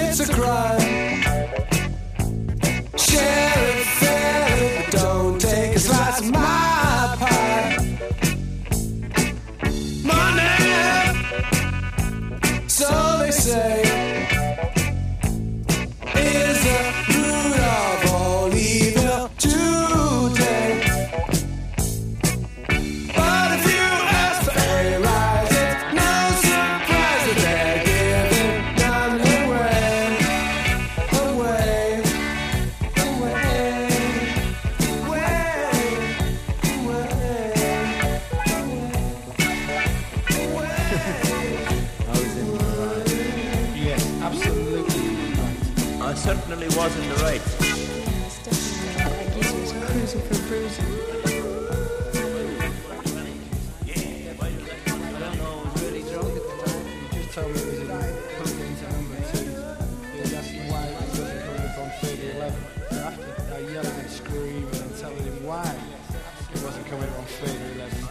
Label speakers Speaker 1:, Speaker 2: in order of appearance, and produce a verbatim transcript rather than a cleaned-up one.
Speaker 1: it's a crime. Share it, fair it, but don't take a slice of my pie. Money, so they say, is the root of all evil today. But if you ask for a rise, it's no surprise that they're giving none away, away, away,
Speaker 2: Yes, absolutely right.
Speaker 3: I certainly was in the right.
Speaker 4: That's definitely right. That geezer was cruising for bruising.
Speaker 2: I don't know, I was really drunk at the time. He just told me it was in plugged into number two. He was asking why it wasn't coming up on thirty eleven. So after I yelling and screaming and telling him why it wasn't coming up on thirty eleven.